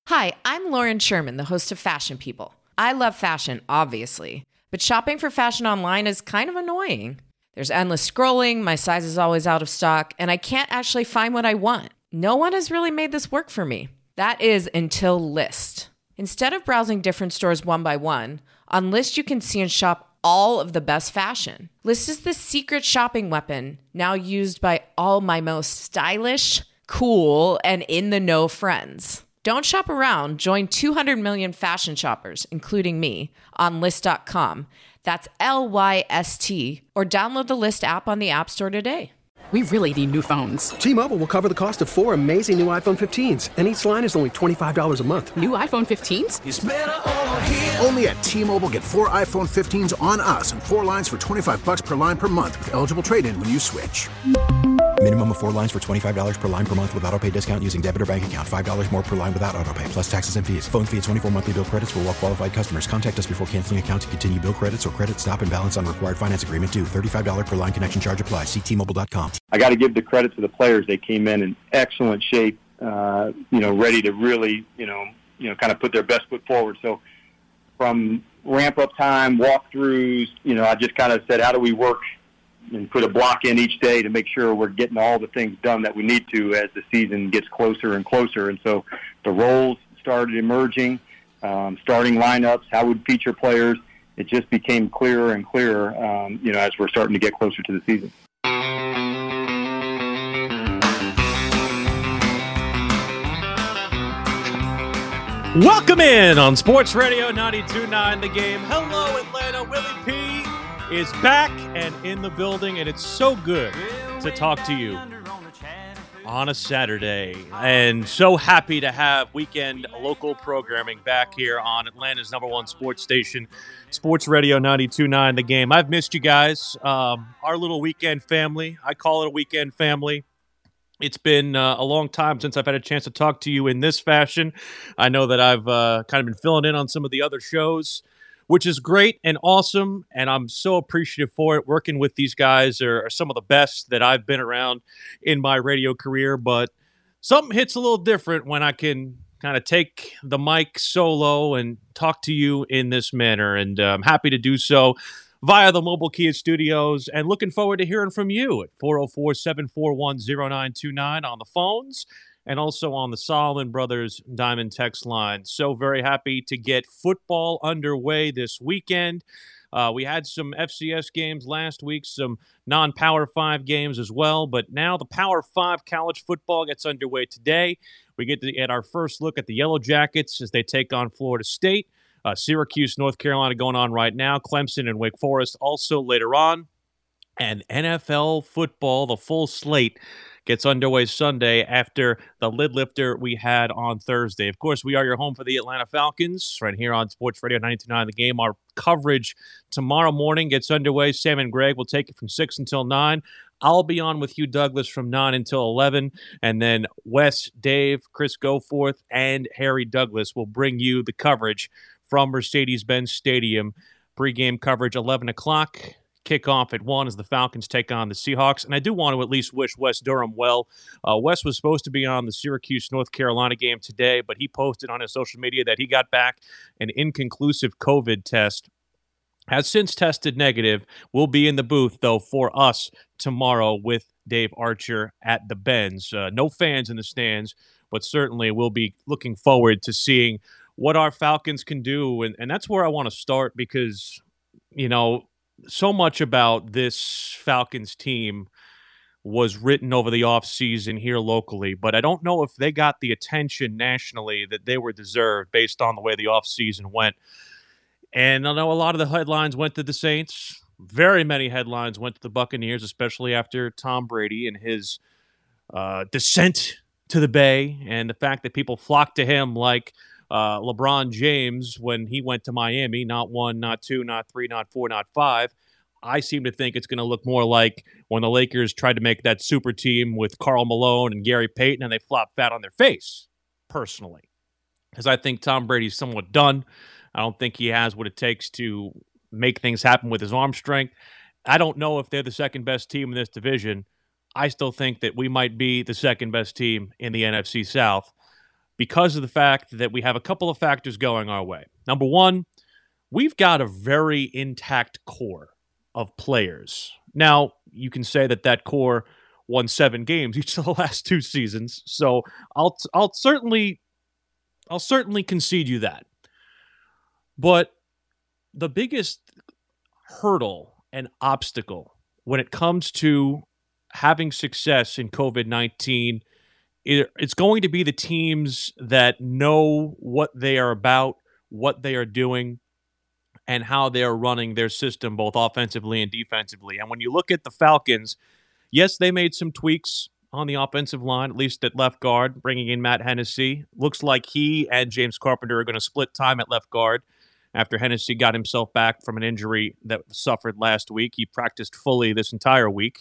Hi, I'm Lauren Sherman, the host of Fashion People. I love fashion, obviously, but shopping for fashion online is kind of annoying. There's endless scrolling, my size is always out of stock, and I can't actually find what I want. No one has really made this work for me. That is until Lyst. Instead of browsing different stores one by one, on Lyst you can see and shop all of the best fashion. Lyst is the secret shopping weapon, now used by all my most stylish, cool, and in-the-know friends. Don't shop around. Join 200 million fashion shoppers, including me, on Lyst.com. That's Lyst, or download the Lyst app on the App Store today. We really need new phones. T-Mobile will cover the cost of 4 amazing new iPhone 15s, and each line is only $25 a month. New iPhone 15s? It's better over here. Only at T-Mobile, get 4 iPhone 15s on us and 4 lines for $25 per line per month with eligible trade-in when you switch. Minimum of 4 lines for $25 per line per month with autopay discount using debit or bank account. $5 more per line without autopay, plus taxes and fees. Phone fee at 24 monthly bill credits for well-qualified customers. Contact us before canceling account to continue bill credits or credit stop and balance on required finance agreement due. $35 per line connection charge applies. See T-Mobile.com. I got to give the credit to the players. They came in excellent shape, ready to really, kind of put their best foot forward. So from ramp-up time, walkthroughs, I just kind of said, how do we work and put a block in each day to make sure we're getting all the things done that we need to as the season gets closer and closer. And so the roles started emerging, starting lineups, how we'd feature players. It just became clearer and clearer, as we're starting to get closer to the season. Welcome in on Sports Radio 92.9 The Game. Hello, Atlanta. Willie P is back and in the building, and it's so good to talk to you on a Saturday. And so happy to have weekend local programming back here on Atlanta's number one sports station, Sports Radio 92.9 The Game. I've missed you guys, our little weekend family. I call it a weekend family. It's been a long time since I've had a chance to talk to you in this fashion. I know that I've kind of been filling in on some of the other shows, which is great and awesome, and I'm so appreciative for it. Working with these guys are some of the best that I've been around in my radio career, but something hits a little different when I can kind of take the mic solo and talk to you in this manner, and I'm happy to do so via the Mobile Kia Studios, and looking forward to hearing from you at 404-741-0929 on the phones, and also on the Solomon Brothers Diamond text line. So very happy to get football underway this weekend. We had some FCS games last week, some non-Power 5 games as well, but now the Power 5 college football gets underway today. We get to get our first look at the Yellow Jackets as they take on Florida State. Syracuse, North Carolina going on right now. Clemson and Wake Forest also later on. And NFL football, the full slate, gets underway Sunday after the lid lifter we had on Thursday. Of course, we are your home for the Atlanta Falcons right here on Sports Radio 92.9 The Game. Our coverage tomorrow morning gets underway. Sam and Greg will take it from 6 until 9. I'll be on with Hugh Douglas from 9 until 11. And then Wes, Dave, Chris Goforth, and Harry Douglas will bring you the coverage from Mercedes-Benz Stadium. Pre-game coverage 11 o'clock. Kickoff at 1 as the Falcons take on the Seahawks. And I do want to at least wish Wes Durham well. Wes was supposed to be on the Syracuse-North Carolina game today, but he posted on his social media that he got back an inconclusive COVID test. Has since tested negative. Will be in the booth, though, for us tomorrow with Dave Archer at the Benz. No fans in the stands, but certainly we'll be looking forward to seeing what our Falcons can do. And that's where I want to start because, so much about this Falcons team was written over the offseason here locally, but I don't know if they got the attention nationally that they were deserved based on the way the offseason went. And I know a lot of the headlines went to the Saints. Very many headlines went to the Buccaneers, especially after Tom Brady and his descent to the Bay and the fact that people flocked to him like LeBron James when he went to Miami, not 1, not 2, not 3, not 4, not 5. I seem to think it's going to look more like when the Lakers tried to make that super team with Karl Malone and Gary Payton and they flopped flat on their face, personally. Because I think Tom Brady's somewhat done. I don't think he has what it takes to make things happen with his arm strength. I don't know if they're the second best team in this division. I still think that we might be the second best team in the NFC South. because of the fact that we have a couple of factors going our way. Number one, we've got a very intact core of players. Now, you can say that core won 7 games each of the last 2 seasons, so I'll certainly concede you that. But the biggest hurdle and obstacle when it comes to having success in COVID-19, it's going to be the teams that know what they are about, what they are doing, and how they are running their system, both offensively and defensively. And when you look at the Falcons, yes, they made some tweaks on the offensive line, at least at left guard, bringing in Matt Hennessy. Looks like he and James Carpenter are going to split time at left guard after Hennessy got himself back from an injury that suffered last week. He practiced fully this entire week.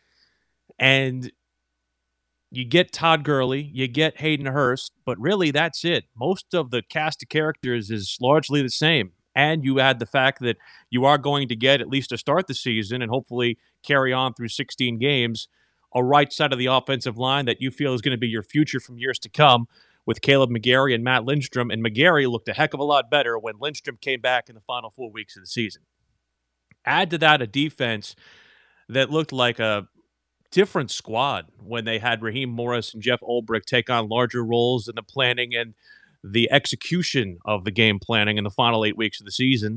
And you get Todd Gurley, you get Hayden Hurst, but really that's it. Most of the cast of characters is largely the same. And you add the fact that you are going to get, at least to start the season and hopefully carry on through 16 games, a right side of the offensive line that you feel is going to be your future from years to come with Caleb McGarry and Matt Lindstrom. And McGarry looked a heck of a lot better when Lindstrom came back in the final 4 weeks of the season. Add to that a defense that looked like a different squad when they had Raheem Morris and Jeff Ulbrich take on larger roles in the planning and the execution of the game planning in the final 8 weeks of the season.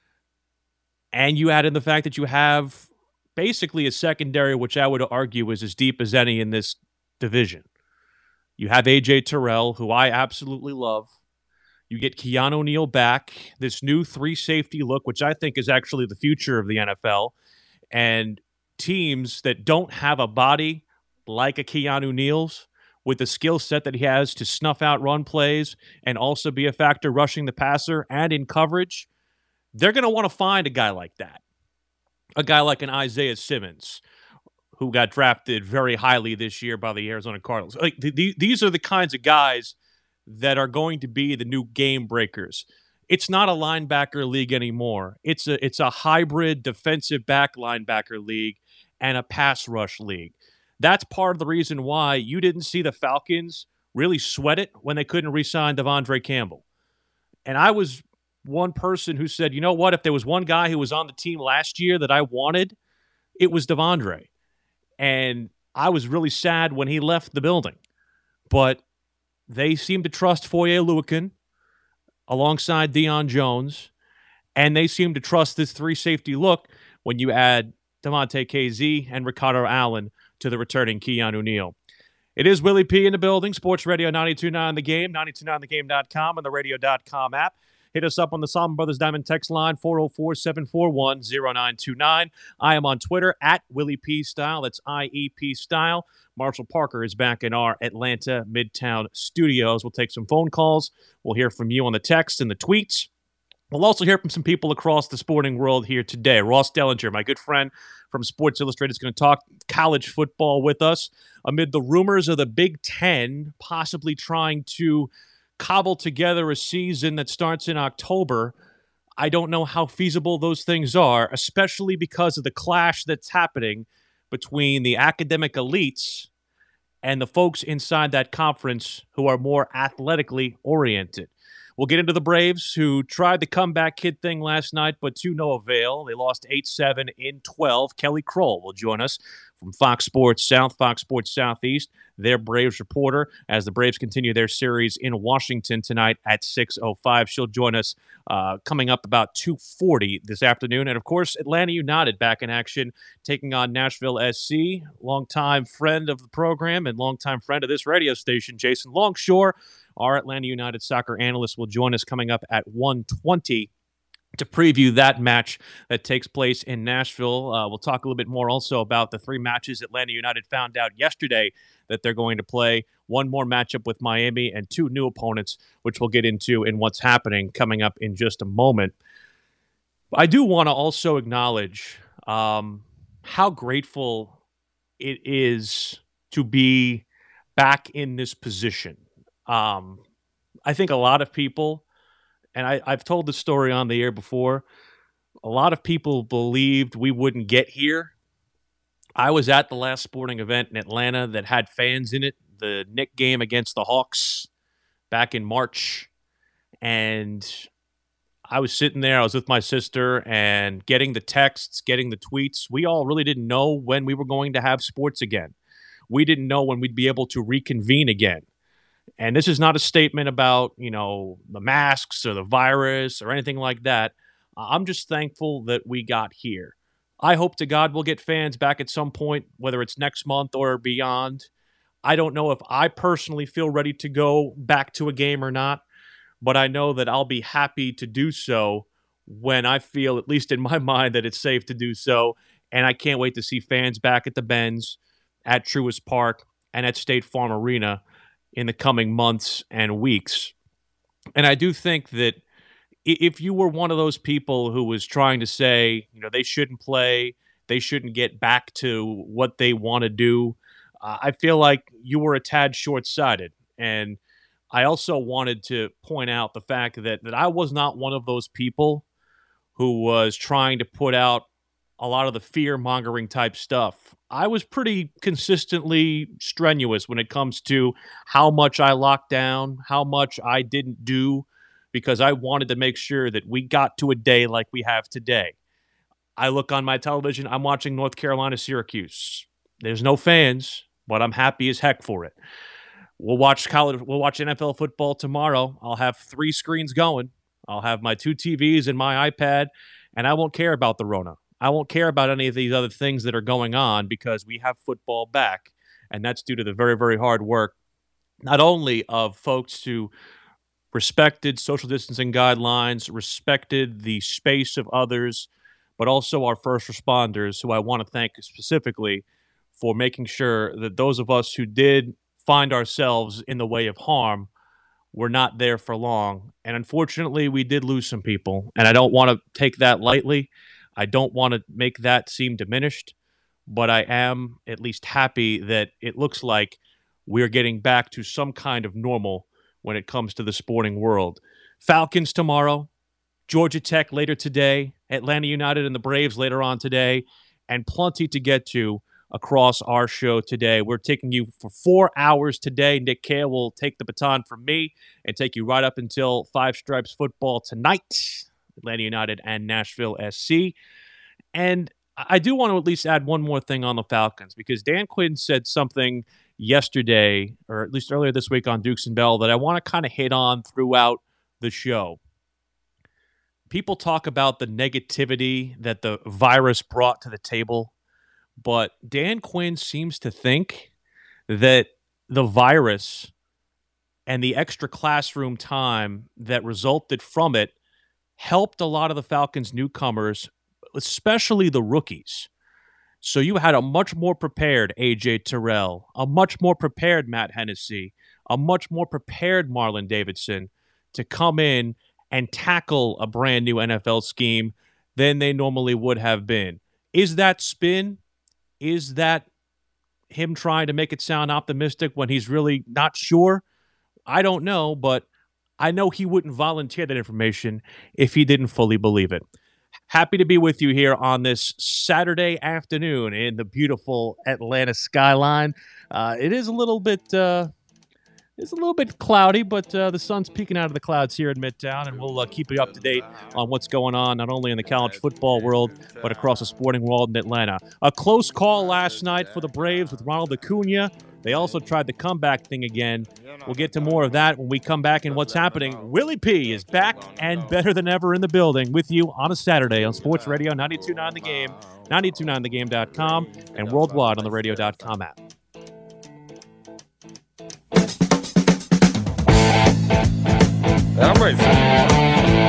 And you add in the fact that you have basically a secondary, which I would argue is as deep as any in this division. You have A.J. Terrell, who I absolutely love. You get Keanu Neal back, this new 3-safety look, which I think is actually the future of the NFL. And teams that don't have a body like a Keanu Neal's, with the skill set that he has to snuff out run plays and also be a factor rushing the passer and in coverage, they're going to want to find a guy like that. A guy like an Isaiah Simmons, who got drafted very highly this year by the Arizona Cardinals. Like these are the kinds of guys that are going to be the new game breakers. It's not a linebacker league anymore. It's a hybrid defensive back linebacker league and a pass rush league. That's part of the reason why you didn't see the Falcons really sweat it when they couldn't re-sign Devondre Campbell. And I was one person who said, you know what, if there was one guy who was on the team last year that I wanted, it was Devondre. And I was really sad when he left the building. But they seem to trust Foye Oluokun alongside Deion Jones, and they seem to trust this 3-safety look when you add Devontae Kazee and Ricardo Allen to the returning Keanu Neal. It is Willie P in the building, Sports Radio 92.9 The Game, 92.9thegame.com, and the radio.com app. Hit us up on the Salmon Brothers Diamond text line, 404-741-0929. I am on Twitter, at Willie P Style. That's IEP Style. Marshall Parker is back in our Atlanta Midtown studios. We'll take some phone calls. We'll hear from you on the text and the tweets. We'll also hear from some people across the sporting world here today. Ross Dellinger, my good friend from Sports Illustrated, is going to talk college football with us amid the rumors of the Big Ten possibly trying to cobble together a season that starts in October. I don't know how feasible those things are, especially because of the clash that's happening between the academic elites and the folks inside that conference who are more athletically oriented. We'll get into the Braves, who tried the comeback kid thing last night, but to no avail. They lost 8-7 in 12. Kelly Kroll will join us from Fox Sports South, Fox Sports Southeast, their Braves reporter, as the Braves continue their series in Washington tonight at 6:05. She'll join us coming up about 2:40 this afternoon. And, of course, Atlanta United back in action, taking on Nashville SC. Longtime friend of the program and longtime friend of this radio station, Jason Longshore, our Atlanta United soccer analyst, will join us coming up at 1:20 to preview that match that takes place in Nashville. We'll talk a little bit more also about the 3 matches Atlanta United found out yesterday that they're going to play. One more matchup with Miami and 2 new opponents, which we'll get into in what's happening coming up in just a moment. I do want to also acknowledge how grateful it is to be back in this position. I think a lot of people, and I've told this story on the air before, a lot of people believed we wouldn't get here. I was at the last sporting event in Atlanta that had fans in it, the Knick game against the Hawks back in March, and I was sitting there. I was with my sister and getting the texts, getting the tweets. We all really didn't know when we were going to have sports again. We didn't know when we'd be able to reconvene again. And this is not a statement about, the masks or the virus or anything like that. I'm just thankful that we got here. I hope to God we'll get fans back at some point, whether it's next month or beyond. I don't know if I personally feel ready to go back to a game or not, but I know that I'll be happy to do so when I feel, at least in my mind, that it's safe to do so. And I can't wait to see fans back at the Benz, at Truist Park, and at State Farm Arena in the coming months and weeks. And I do think that if you were one of those people who was trying to say, they shouldn't play, they shouldn't get back to what they want to do, I feel like you were a tad short-sighted. And I also wanted to point out the fact that I was not one of those people who was trying to put out a lot of the fear-mongering type stuff. I was pretty consistently strenuous when it comes to how much I locked down, how much I didn't do, because I wanted to make sure that we got to a day like we have today. I look on my television, I'm watching North Carolina, Syracuse. There's no fans, but I'm happy as heck for it. We'll watch NFL football tomorrow. I'll have 3 screens going. I'll have my 2 TVs and my iPad, and I won't care about the Rona. I won't care about any of these other things that are going on because we have football back, and that's due to the very, very hard work, not only of folks who respected social distancing guidelines, respected the space of others, but also our first responders, who I want to thank specifically for making sure that those of us who did find ourselves in the way of harm were not there for long. And unfortunately, we did lose some people, and I don't want to take that lightly. I don't want to make that seem diminished, but I am at least happy that it looks like we're getting back to some kind of normal when it comes to the sporting world. Falcons tomorrow, Georgia Tech later today, Atlanta United and the Braves later on today, and plenty to get to across our show today. We're taking you for 4 hours today. Nick Kale will take the baton from me and take you right up until Five Stripes football tonight, Atlanta United and Nashville SC. And I do want to at least add one more thing on the Falcons, because Dan Quinn said something yesterday, or at least earlier this week on Dukes and Bell, that I want to kind of hit on throughout the show. People talk about the negativity that the virus brought to the table, but Dan Quinn seems to think that the virus and the extra classroom time that resulted from it helped a lot of the Falcons' newcomers, especially the rookies. So you had a much more prepared A.J. Terrell, a much more prepared Matt Hennessy, a much more prepared Marlon Davidson to come in and tackle a brand new NFL scheme than they normally would have been. Is that spin? Is that him trying to make it sound optimistic when he's really not sure? I don't know, but I know he wouldn't volunteer that information if he didn't fully believe it. Happy to be with you here on this Saturday afternoon in the beautiful Atlanta skyline. It is a little bit cloudy, but the sun's peeking out of the clouds here in Midtown, and we'll keep you up to date on what's going on, not only in the college football world, but across the sporting world in Atlanta. A close call last night for the Braves with Ronald Acuna. They also tried the comeback thing again. We'll get to more of that when we come back and what's happening. Willie P is back and better than ever in the building with you on a Saturday on Sports Radio 92.9 The Game, 92.9thegame.com, and worldwide on the radio.com app. I'm ready for it.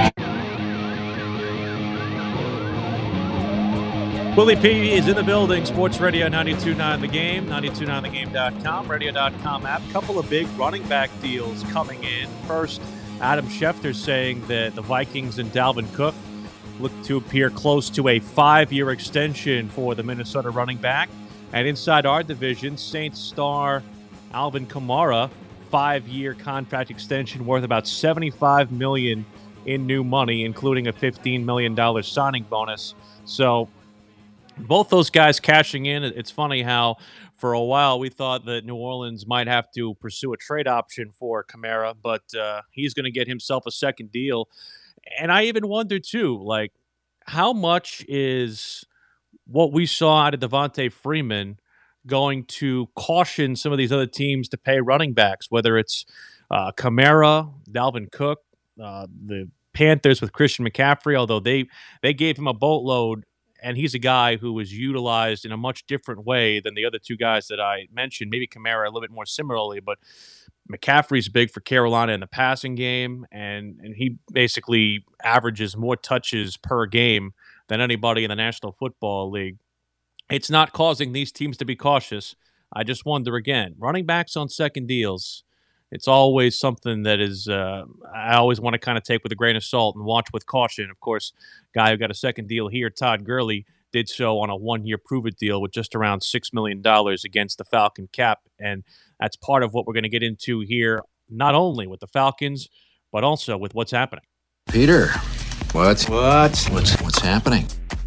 Willie P is in the building. Sports Radio 92.9 The Game, 92.9thegame.com, radio.com app. Couple of big running back deals coming in. First, Adam Schefter saying that the Vikings and Dalvin Cook look to appear close to a 5-year extension for the Minnesota running back. And inside our division, Saints star Alvin Kamara, 5-year contract extension worth about $75 million in new money, including a $15 million signing bonus. So both those guys cashing in. It's funny how For a while, we thought that New Orleans might have to pursue a trade option for Kamara, but he's going to get himself a second deal. And I even wonder, too, like, how much is what we saw out of Devontae Freeman going to caution some of these other teams to pay running backs, whether it's Kamara, Dalvin Cook, the Panthers with Christian McCaffrey, although they gave him a boatload, and he's a guy who was utilized in a much different way than the other two guys that I mentioned. Maybe Kamara a little bit more similarly, but McCaffrey's big for Carolina in the passing game, and he basically averages more touches per game than anybody in the National Football League. It's not causing these teams to be cautious. I just wonder again, running backs on second deals, it's always something that is I always want to kind of take with a grain of salt and watch with caution. Of course, guy who got a second deal here, Todd Gurley, did so on a one-year prove-it deal with just around $6 million against the Falcon cap. And that's part of what we're going to get into here, not only with the Falcons, but also with what's happening. Peter, what's happening?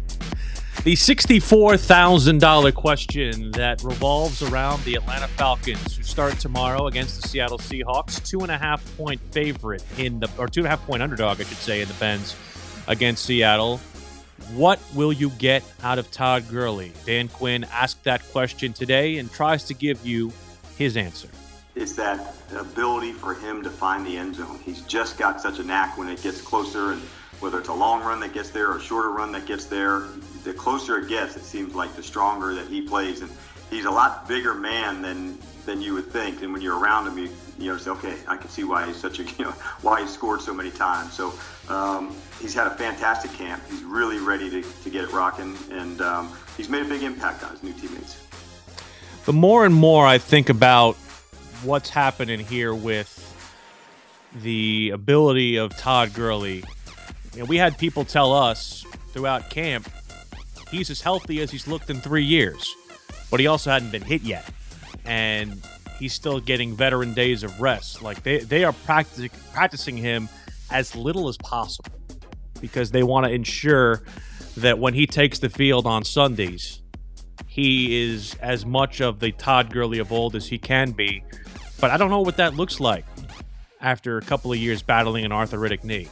The $64,000 question that revolves around the Atlanta Falcons, who start tomorrow against the Seattle Seahawks, 2.5-point favorite or 2.5-point underdog, I should say, in the Benz against Seattle. What will you get out of Todd Gurley? Dan Quinn asked that question today and tries to give you his answer. It's that ability for him to find the end zone. He's just got such a knack when it gets closer, and whether it's a long run that gets there or a shorter run that gets there, the closer it gets, it seems like the stronger that he plays. And he's a lot bigger man than you would think. And when you're around him, you say, okay, I can see why he's why he scored so many times. So he's had a fantastic camp. He's really ready to get it rocking, and he's made a big impact on his new teammates. The more and more I think about what's happening here with the ability of Todd Gurley, we had people tell us throughout camp he's as healthy as he's looked in 3 years, but he also hadn't been hit yet, and he's still getting veteran days of rest. Like they are practicing him as little as possible because they want to ensure that when he takes the field on Sundays, he is as much of the Todd Gurley of old as he can be. But I don't know what that looks like after a couple of years battling an arthritic knee.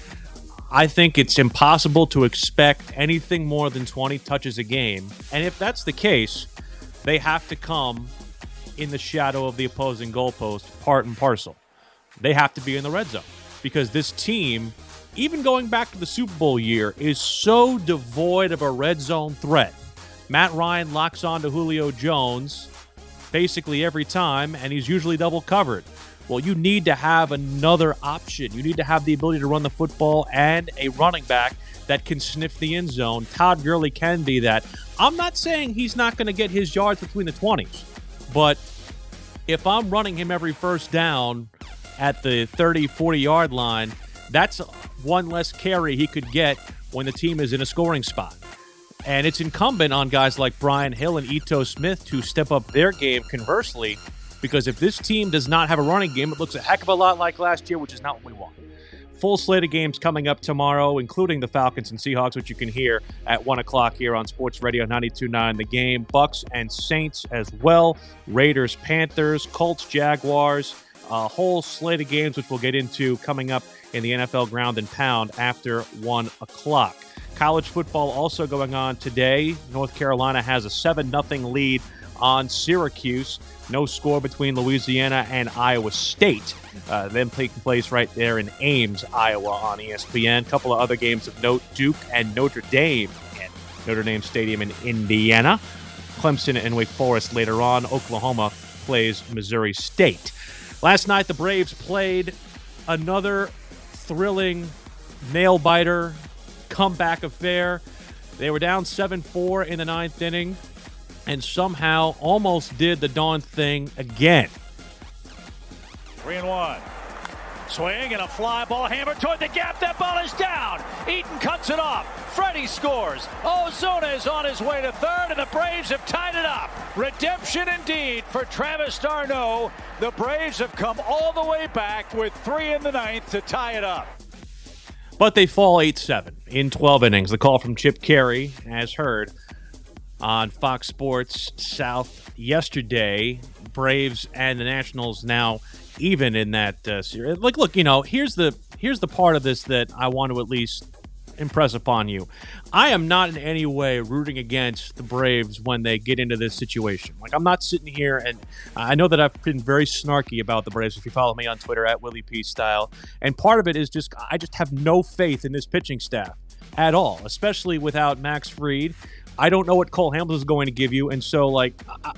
I think it's impossible to expect anything more than 20 touches a game. And if that's the case, they have to come in the shadow of the opposing goalpost, part and parcel. They have to be in the red zone because this team, even going back to the Super Bowl year, is so devoid of a red zone threat. Matt Ryan locks on to Julio Jones basically every time, and he's usually double covered. Well, you need to have another option. You need to have the ability to run the football and a running back that can sniff the end zone. Todd Gurley can be that. I'm not saying he's not going to get his yards between the 20s, but if I'm running him every first down at the 30, 40-yard line, that's one less carry he could get when the team is in a scoring spot. And it's incumbent on guys like Brian Hill and Ito Smith to step up their game conversely, because if this team does not have a running game, it looks a heck of a lot like last year, which is not what we want. Full slate of games coming up tomorrow, including the Falcons and Seahawks, which you can hear at 1 o'clock here on Sports Radio 92.9 The Game. Bucks and Saints as well. Raiders, Panthers, Colts, Jaguars. A whole slate of games, which we'll get into coming up in the NFL Ground and Pound after 1 o'clock. College football also going on today. North Carolina has a 7-0 lead on Syracuse. No score between Louisiana and Iowa State. Then taking place right there in Ames, Iowa on ESPN. A couple of other games of note, Duke and Notre Dame at Notre Dame Stadium in Indiana. Clemson and Wake Forest later on. Oklahoma plays Missouri State. Last night, the Braves played another thrilling nail-biter comeback affair. They were down 7-4 in the ninth inning and somehow almost did the darn thing again. 3-1. Swing and a fly ball hammered toward the gap. That ball is down. Eaton cuts it off. Freddie scores. Ozuna is on his way to third, and the Braves have tied it up. Redemption indeed for Travis d'Arnaud. The Braves have come all the way back with 3 in the ninth to tie it up. But they fall 8-7 in 12 innings. The call from Chip Caray, as heard. on Fox Sports South yesterday. Braves and the Nationals now even in that series. Like, look, here's the part of this that I want to at least impress upon you. I am not in any way rooting against the Braves when they get into this situation. Like, I'm not sitting here, and I know that I've been very snarky about the Braves if you follow me on Twitter at Willie P. Style. And part of it is I just have no faith in this pitching staff at all, especially without Max Fried. I don't know what Cole Hamels is going to give you, and so, like,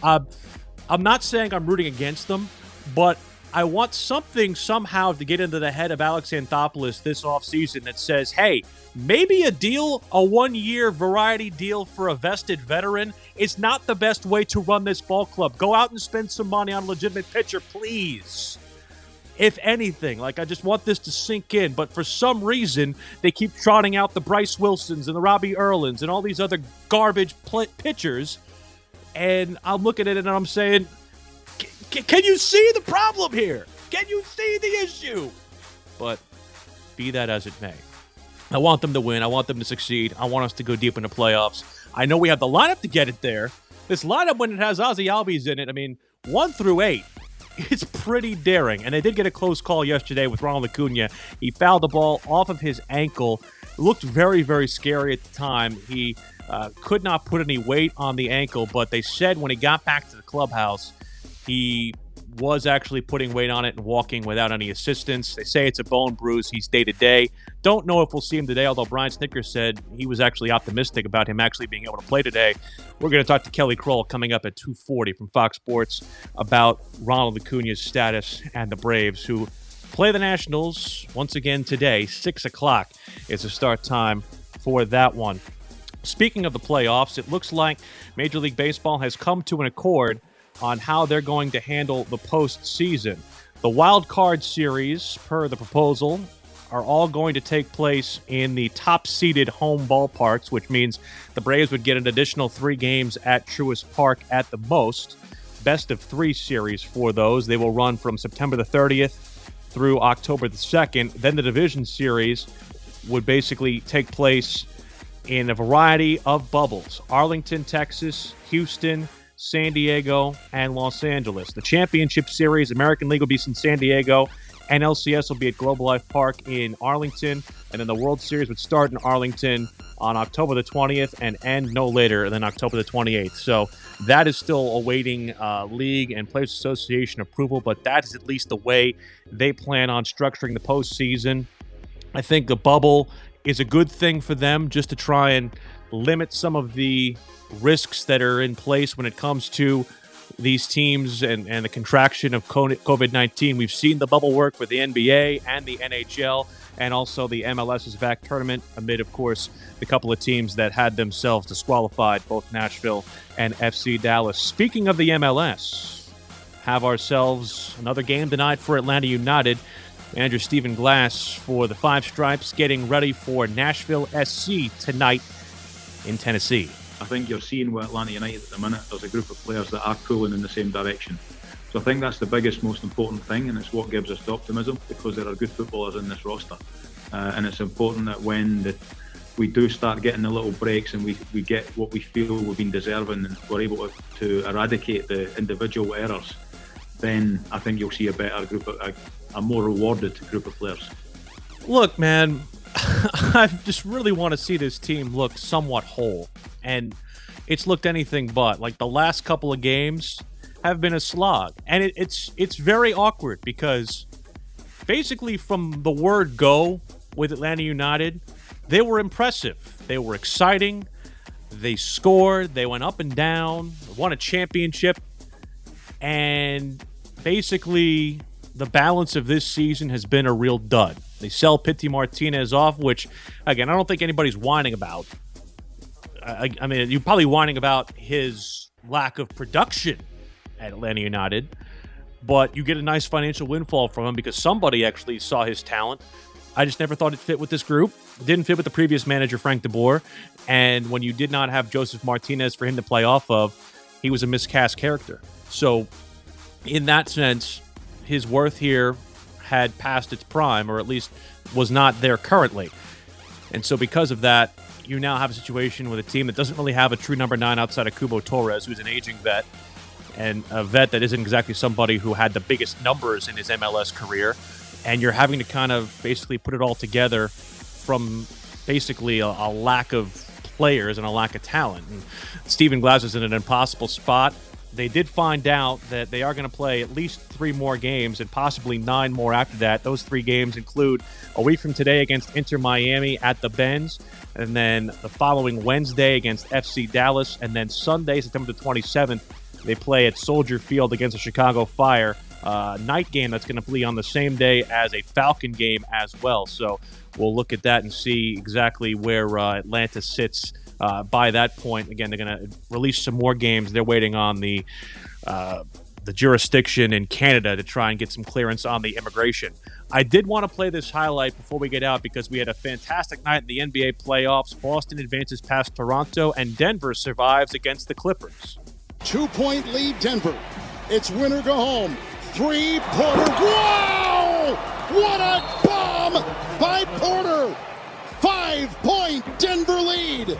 I'm not saying I'm rooting against them, but I want something somehow to get into the head of Alex Anthopoulos this offseason that says, hey, maybe a 1-year variety deal for a vested veteran is not the best way to run this ball club. Go out and spend some money on a legitimate pitcher, please. If anything, like, I just want this to sink in. But for some reason, they keep trotting out the Bryce Wilsons and the Robbie Erlins and all these other garbage pitchers. And I'm looking at it and I'm saying, can you see the problem here? Can you see the issue? But be that as it may, I want them to win. I want them to succeed. I want us to go deep in the playoffs. I know we have the lineup to get it there. This lineup, when it has Ozzie Albies in it, 1 through 8, it's pretty daring. And they did get a close call yesterday with Ronald Acuna. He fouled the ball off of his ankle. It looked very, very scary at the time. He could not put any weight on the ankle, but they said when he got back to the clubhouse, he was actually putting weight on it and walking without any assistance. They say it's a bone bruise. He's day-to-day. Don't know if we'll see him today, although Brian Snitker said he was actually optimistic about him actually being able to play today. We're going to talk to Kelly Kroll coming up at 2:40 from Fox Sports about Ronald Acuna's status and the Braves, who play the Nationals once again today. 6 o'clock is the start time for that one. Speaking of the playoffs, it looks like Major League Baseball has come to an accord on how they're going to handle the postseason. The wild card series, per the proposal, are all going to take place in the top-seeded home ballparks, which means the Braves would get an additional 3 games at Truist Park at the most. Best of 3 series for those. They will run from September the 30th through October the 2nd. Then the division series would basically take place in a variety of bubbles. Arlington, Texas, Houston, San Diego, and Los Angeles. The championship series, American League will be in San Diego. NLCS will be at Globe Life Park in Arlington. And then the World Series would start in Arlington on October the 20th and end no later than October the 28th. So that is still awaiting league and Players Association approval, but that is at least the way they plan on structuring the postseason. I think the bubble is a good thing for them just to try and limit some of the risks that are in place when it comes to these teams and the contraction of COVID-19. We've seen the bubble work for the NBA and the NHL and also the MLS's VAC tournament amid, of course, the couple of teams that had themselves disqualified, both Nashville and FC Dallas. Speaking of the MLS, have ourselves another game tonight for Atlanta United. Manager Stephen Glass for the Five Stripes getting ready for Nashville SC tonight in Tennessee. I think you're seeing with Atlanta United at the minute, there's a group of players that are pulling in the same direction. So I think that's the biggest, most important thing, and it's what gives us the optimism, because there are good footballers in this roster. And it's important that when we do start getting the little breaks and we get what we feel we've been deserving and we're able to eradicate the individual errors, then I think you'll see a better group, a more rewarded group of players. Look, man, I just really want to see this team look somewhat whole. And it's looked anything but. Like, the last couple of games have been a slog. And it's very awkward because basically from the word go with Atlanta United, they were impressive. They were exciting. They scored. They went up and down. Won a championship. And basically the balance of this season has been a real dud. They sell Pity Martinez off, which, again, I don't think anybody's whining about. I mean, you're probably whining about his lack of production at Atlanta United, but you get a nice financial windfall from him because somebody actually saw his talent. I just never thought it fit with this group. It didn't fit with the previous manager, Frank DeBoer, and when you did not have Joseph Martinez for him to play off of, he was a miscast character. So in that sense, his worth here had passed its prime, or at least was not there currently. And so because of that, you now have a situation with a team that doesn't really have a true number 9 outside of Cubo Torres, who's an aging vet, and a vet that isn't exactly somebody who had the biggest numbers in his MLS career. And you're having to kind of basically put it all together from basically a lack of players and a lack of talent. And Stephen Glass is in an impossible spot. They did find out that they are going to play at least 3 more games and possibly 9 more after that. Those 3 games include a week from today against Inter Miami at the Benz, and then the following Wednesday against FC Dallas, and then Sunday, September the 27th, they play at Soldier Field against the Chicago Fire. Night game that's going to be on the same day as a Falcon game as well. So we'll look at that and see exactly where Atlanta sits by that point. Again, they're going to release some more games. They're waiting on the jurisdiction in Canada to try and get some clearance on the immigration. I did want to play this highlight before we get out because we had a fantastic night in the NBA playoffs. Boston advances past Toronto, and Denver survives against the Clippers. 2-point lead, Denver. It's win or go home. 3, Porter. Wow! What a bomb by Porter! 5-point Denver lead.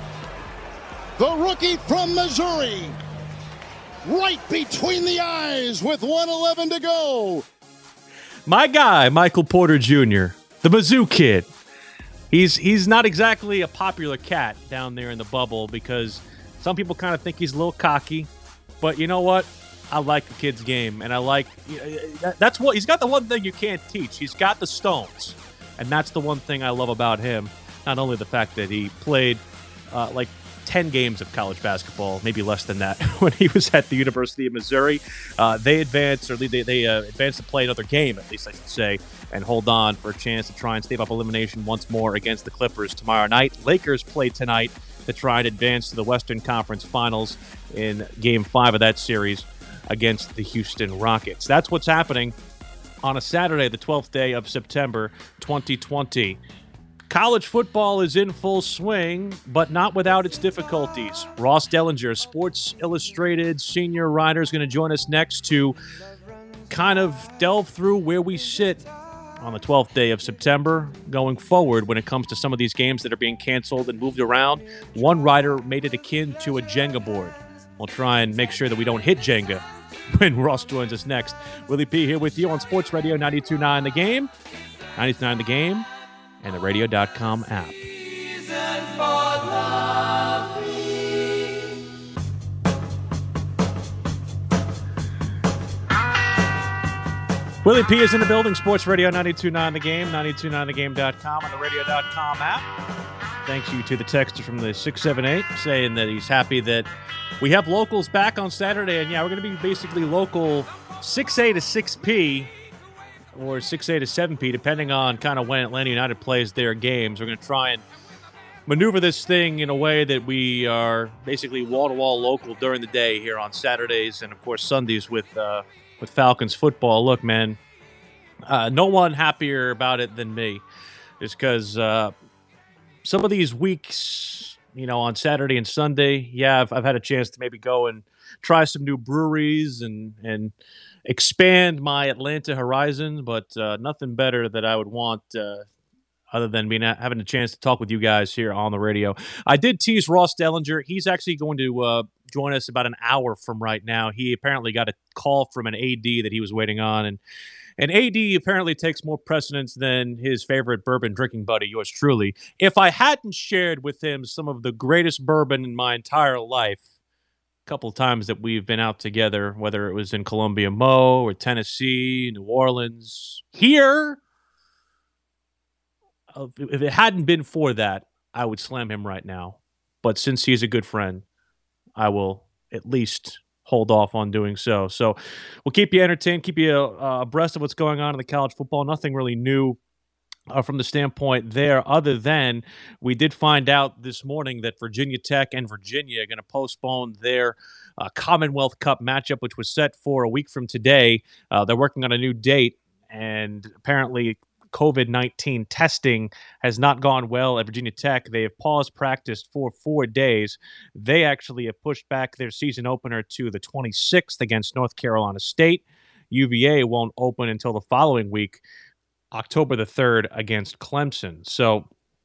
The rookie from Missouri. Right between the eyes with 1:11 to go. My guy, Michael Porter Jr., the Mizzou kid. He's not exactly a popular cat down there in the bubble because some people kind of think he's a little cocky. But you know what? I like the kid's game, and I like that's what he's got. The one thing you can't teach, he's got the stones, and that's the one thing I love about him. Not only the fact that he played like 10 games of college basketball, maybe less than that, when he was at the University of Missouri. They advanced, or they advanced to play another game, at least I should say, and hold on for a chance to try and stave off elimination once more against the Clippers tomorrow night. Lakers play tonight to try and advance to the Western Conference Finals in Game 5 of that series against the Houston Rockets. That's what's happening on a Saturday, the 12th day of September, 2020. College football is in full swing, but not without its difficulties. Ross Dellinger, Sports Illustrated senior writer, is going to join us next to kind of delve through where we sit on the 12th day of September going forward when it comes to some of these games that are being canceled and moved around. One writer made it akin to a Jenga board. We'll try and make sure that we don't hit Jenga when Ross joins us next. Willie P. here with you on Sports Radio 92.9 The Game, 92.9 The Game, and the radio.com app. Willie P. is in the building. Sports Radio 92.9 The Game, 92.9thegame.com, and the radio.com app. Thanks you to the texter from the 678 saying that he's happy that we have locals back on Saturday. And yeah, we're going to be basically local 6A to 6P or 6A to 7P, depending on kind of when Atlanta United plays their games. We're going to try and maneuver this thing in a way that we are basically wall-to-wall local during the day here on Saturdays and, of course, Sundays with Falcons football. Look, man, no one happier about it than me, just because some of these weeks, on Saturday and Sunday, yeah, I've had a chance to maybe go and try some new breweries and expand my Atlanta horizon, but nothing better that I would want other than having a chance to talk with you guys here on the radio. I did tease Ross Dellinger. He's actually going to join us about an hour from right now. He apparently got a call from an AD that he was waiting on, and AD apparently takes more precedence than his favorite bourbon drinking buddy, yours truly. If I hadn't shared with him some of the greatest bourbon in my entire life, a couple of times that we've been out together, whether it was in Columbia Mo or Tennessee, New Orleans, here, if it hadn't been for that, I would slam him right now. But since he's a good friend, I will at least hold off on doing so. So we'll keep you entertained, keep you abreast of what's going on in the college football. Nothing really new from the standpoint there, other than we did find out this morning that Virginia Tech and Virginia are going to postpone their Commonwealth Cup matchup, which was set for a week from today. They're working on a new date, and apparently COVID-19 testing has not gone well at Virginia Tech. They have paused practice for 4 days. They actually have pushed back their season opener to the 26th against North Carolina State. UVA won't open until the following week, October the 3rd, against Clemson. So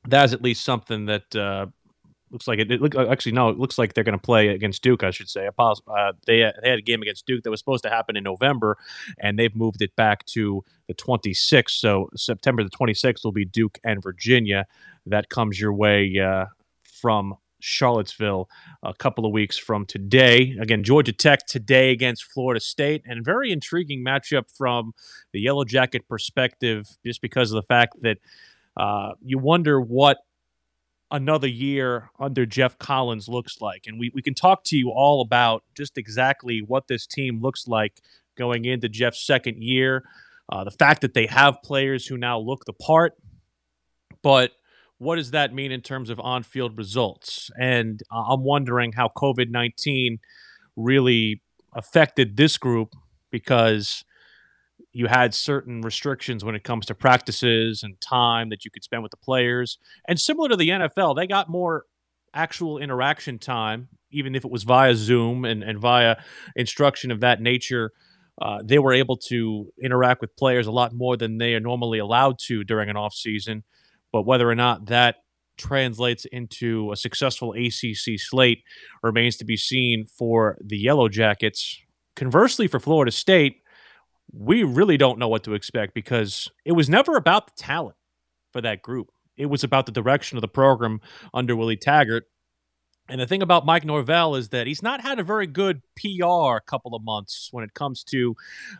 that's at least something that looks like it looks like they're going to play against Duke, I should say. They had a game against Duke that was supposed to happen in November, and they've moved it back to the 26th. So September the 26th will be Duke and Virginia. That comes your way from Charlottesville a couple of weeks from today. Again, Georgia Tech today against Florida State, and very intriguing matchup from the Yellow Jacket perspective, just because of the fact that you wonder what another year under Jeff Collins looks like. And we can talk to you all about just exactly what this team looks like going into Jeff's second year. The fact that they have players who now look the part, but what does that mean in terms of on-field results? And I'm wondering how COVID-19 really affected this group, because you had certain restrictions when it comes to practices and time that you could spend with the players. And similar to the NFL, they got more actual interaction time, even if it was via Zoom and via instruction of that nature. They were able to interact with players a lot more than they are normally allowed to during an off-season. But whether or not that translates into a successful ACC slate remains to be seen for the Yellow Jackets. Conversely, for Florida State, we really don't know what to expect, because it was never about the talent for that group. It was about the direction of the program under Willie Taggart. And the thing about Mike Norvell is that he's not had a very good PR couple of months when it comes to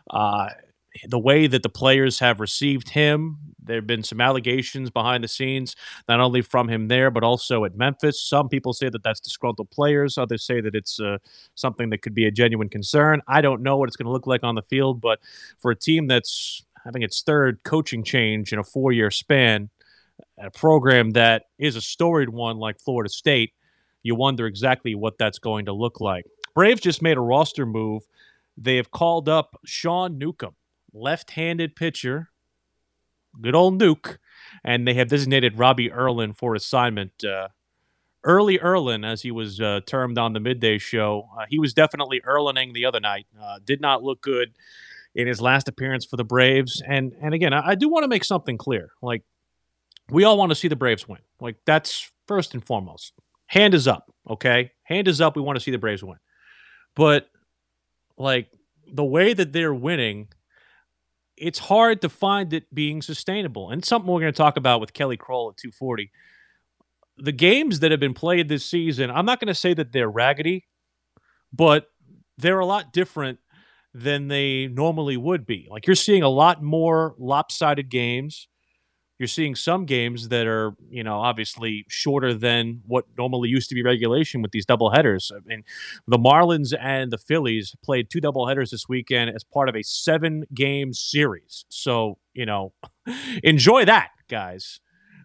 the way that the players have received him. There have been some allegations behind the scenes, not only from him there, but also at Memphis. Some people say that that's disgruntled players. Others say that it's something that could be a genuine concern. I don't know what it's going to look like on the field, but for a team that's having its third coaching change in a 4-year span, a program that is a storied one like Florida State, you wonder exactly what that's going to look like. Braves just made a roster move. They have called up Sean Newcomb, left-handed pitcher, good old Nuke, and they have designated Robbie Erlin for assignment. Early Erlin, as he was termed on the midday show. He was definitely Erlining the other night. Did not look good in his last appearance for the Braves. And again, I do want to make something clear. Like, we all want to see the Braves win. Like, that's first and foremost. Hand is up, okay? Hand is up. We want to see the Braves win. But, like, the way that they're winning, it's hard to find it being sustainable. And something we're going to talk about with Kelly Kroll at 240. The games that have been played this season, I'm not going to say that they're raggedy, but they're a lot different than they normally would be. Like, you're seeing a lot more lopsided games. You're seeing some games that are, obviously shorter than what normally used to be regulation with these doubleheaders. I mean, the Marlins and the Phillies played 2 doubleheaders this weekend as part of a 7-game series. So, enjoy that, guys.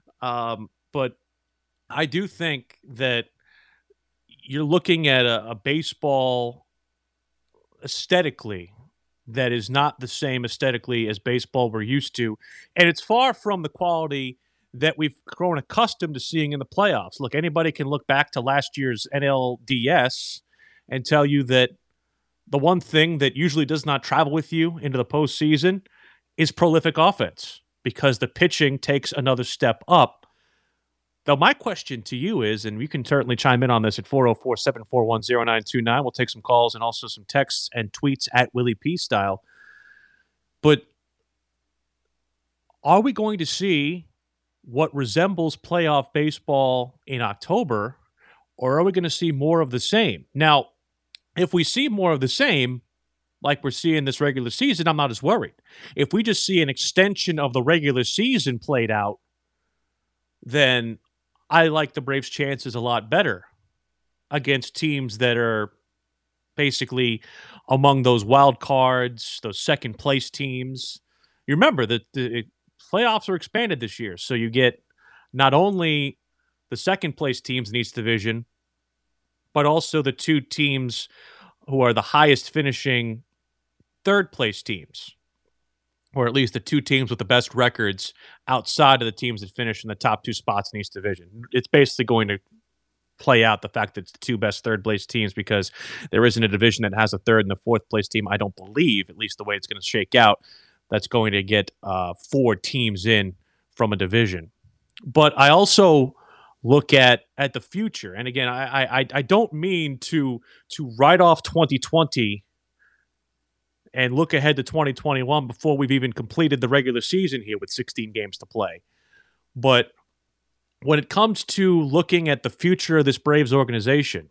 But I do think that you're looking at a baseball aesthetically that is not the same aesthetically as baseball we're used to. And it's far from the quality that we've grown accustomed to seeing in the playoffs. Look, anybody can look back to last year's NLDS and tell you that the one thing that usually does not travel with you into the postseason is prolific offense, because the pitching takes another step up. Though my question to you is, and you can certainly chime in on this at 404-741-0929. We'll take some calls and also some texts and tweets at Willie P. Style. But are we going to see what resembles playoff baseball in October, or are we going to see more of the same? Now, if we see more of the same, like we're seeing this regular season, I'm not as worried. If we just see an extension of the regular season played out, then I like the Braves' chances a lot better against teams that are basically among those wild cards, those second-place teams. You remember that the playoffs are expanded this year, so you get not only the second-place teams in each division, but also the 2 teams who are the highest finishing third-place teams, or at least the 2 teams with the best records outside of the teams that finish in the top 2 spots in each division. It's basically going to play out the fact that it's the 2 best third-place teams, because there isn't a division that has a third and a fourth-place team, I don't believe, at least the way it's going to shake out, that's going to get 4 teams in from a division. But I also look at the future. And again, I don't mean to write off 2020 and look ahead to 2021 before we've even completed the regular season here with 16 games to play. But when it comes to looking at the future of this Braves organization,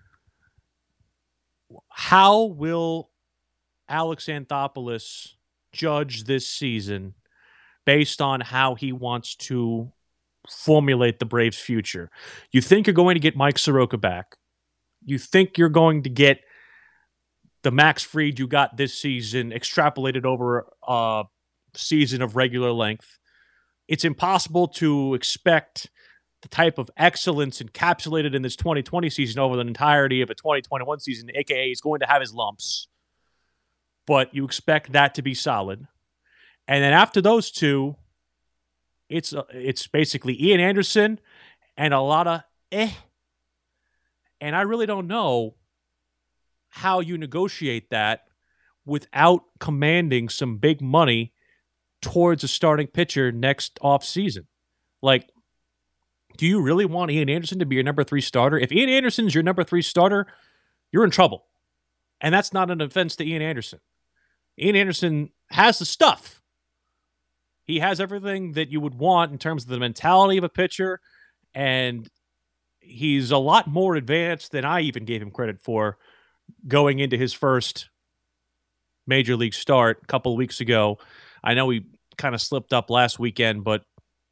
how will Alex Anthopoulos judge this season based on how he wants to formulate the Braves' future? You think you're going to get Mike Soroka back. You think you're going to get the Max Fried you got this season extrapolated over a season of regular length. It's impossible to expect the type of excellence encapsulated in this 2020 season over the entirety of a 2021 season, a.k.a. he's going to have his lumps. But you expect that to be solid. And then after those two, it's basically Ian Anderson and a lot of And I really don't know how you negotiate that without commanding some big money towards a starting pitcher next offseason. Like, do you really want Ian Anderson to be your number 3 starter? If Ian Anderson's your number 3 starter, you're in trouble. And that's not an offense to Ian Anderson. Ian Anderson has the stuff. He has everything that you would want in terms of the mentality of a pitcher, and he's a lot more advanced than I even gave him credit for going into his first major league start a couple of weeks ago. I know he kind of slipped up last weekend, but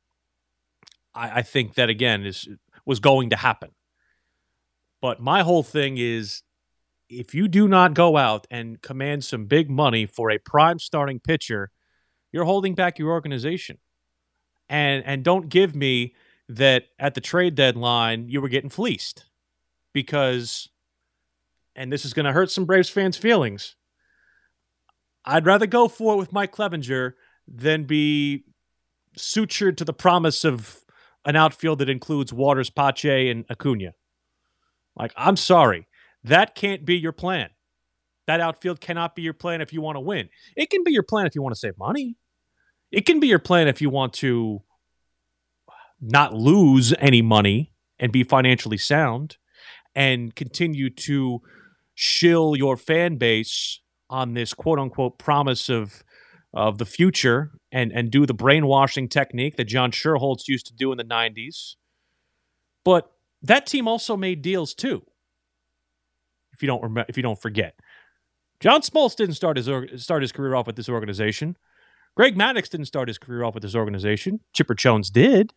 I think that, again, was going to happen. But my whole thing is, if you do not go out and command some big money for a prime starting pitcher, you're holding back your organization. And don't give me that at the trade deadline you were getting fleeced. Because, and this is going to hurt some Braves fans' feelings, I'd rather go for it with Mike Clevinger than be sutured to the promise of an outfield that includes Waters, Pache, and Acuna. Like, I'm sorry. That can't be your plan. That outfield cannot be your plan if you want to win. It can be your plan if you want to save money. It can be your plan if you want to not lose any money and be financially sound and continue to shill your fan base on this quote-unquote promise of the future and do the brainwashing technique that John Schuerholz used to do in the 90s. But that team also made deals too. If you don't forget, John Smoltz didn't start his career off with this organization. Greg Maddux didn't start his career off with this organization. Chipper Jones did.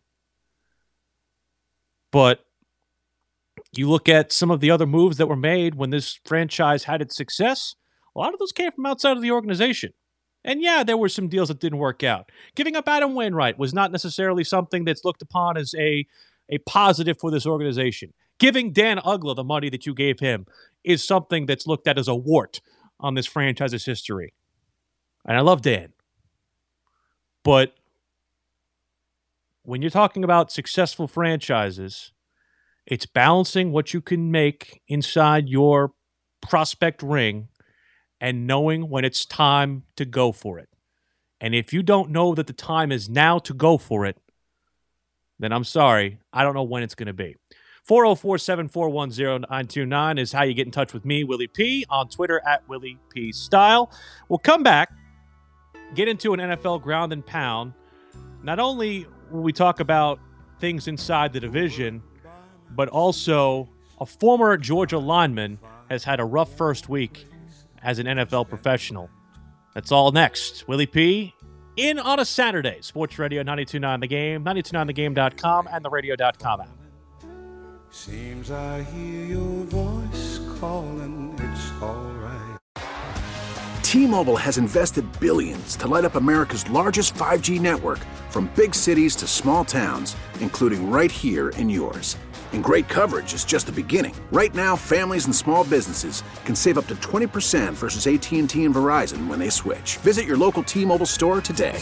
But you look at some of the other moves that were made when this franchise had its success, a lot of those came from outside of the organization. And yeah, there were some deals that didn't work out. Giving up Adam Wainwright was not necessarily something that's looked upon as a positive for this organization. Giving Dan Uggla the money that you gave him is something that's looked at as a wart on this franchise's history. And I love Dan. But when you're talking about successful franchises, it's balancing what you can make inside your prospect ring and knowing when it's time to go for it. And if you don't know that the time is now to go for it, then I'm sorry, I don't know when it's going to be. 404-741-0929 is how you get in touch with me, Willie P, on Twitter at Willie P Style. We'll come back, get into an NFL ground and pound. Not only will we talk about things inside the division, but also a former Georgia lineman has had a rough first week as an NFL professional. That's all next. Willie P in on a Saturday. Sports Radio 92.9 The Game, 92.9thegame.com, and the radio.com app. Seems I hear your voice calling, it's all right. T-Mobile has invested billions to light up America's largest 5G network, from big cities to small towns, including right here in yours. And great coverage is just the beginning. Right now, families and small businesses can save up to 20% versus AT&T and Verizon when they switch. Visit your local T-Mobile store today.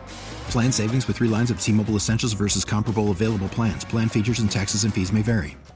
Plan savings with 3 lines of T-Mobile Essentials versus comparable available plans. Plan features and taxes and fees may vary.